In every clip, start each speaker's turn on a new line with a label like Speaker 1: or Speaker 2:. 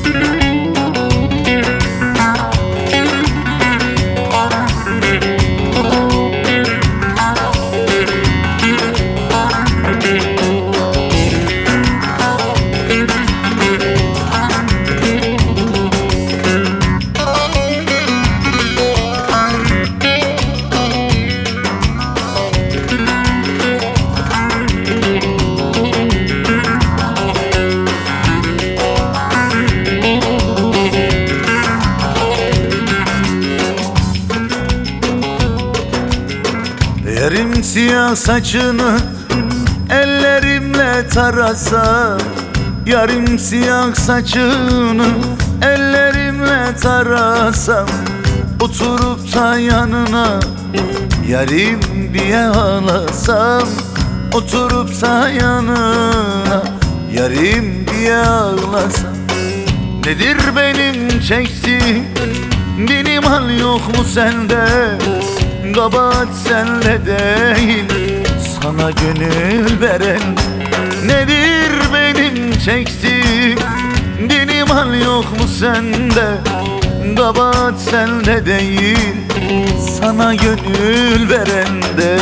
Speaker 1: Yerim siyah saçını ellerimle tarasam, yarim siyah saçını ellerimle tarasam, oturup da yanına yarim diye ağlasam, oturup da yanına yarim diye ağlasam. Nedir benim çektiğim, benim hal yok mu sende? Kabahat senle değil, sana gönül veren. Nedir benim çektiğim, benim hal yok mu sende? Kabahat senle değil, sana gönül veren de.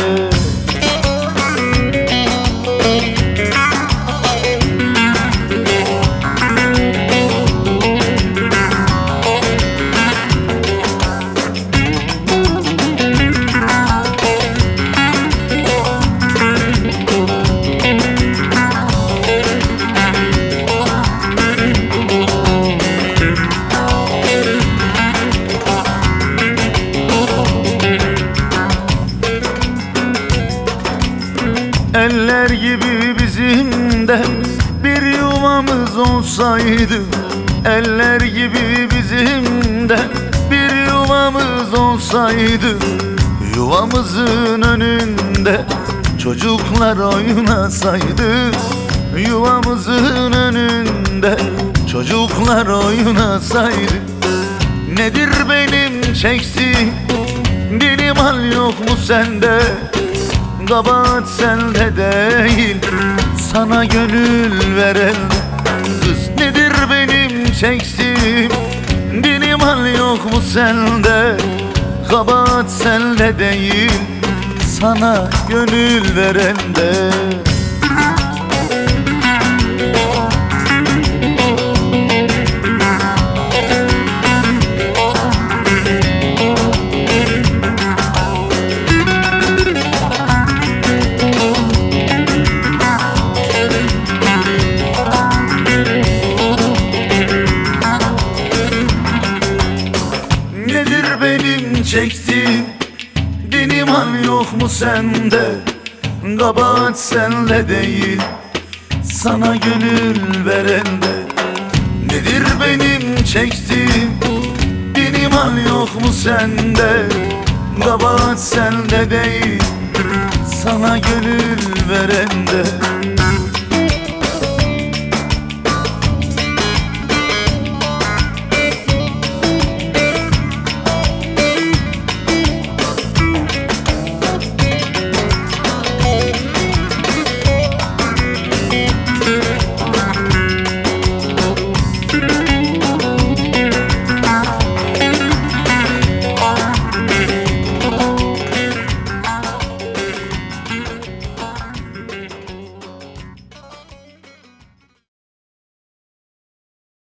Speaker 1: Eller gibi bizim de bir yuvamız olsaydı, eller gibi bizim de bir yuvamız olsaydı, yuvamızın önünde çocuklar oynasaydı, yuvamızın önünde çocuklar oynasaydı. Nedir benim çektiğim, benim hal yok mu sende? Kabahat sende değil, sana gönül veren. Kız nedir benim çektiğim, benim hal yok mu sende? Kabahat sende değil, sana gönül veren de. Benim çektiğim, benim hal yok mu sende? Kabahat senle değil, sana gönül veren de. Nedir benim çektiğim, benim hal yok mu sende? Kabahat sende değil, sana gönül veren de.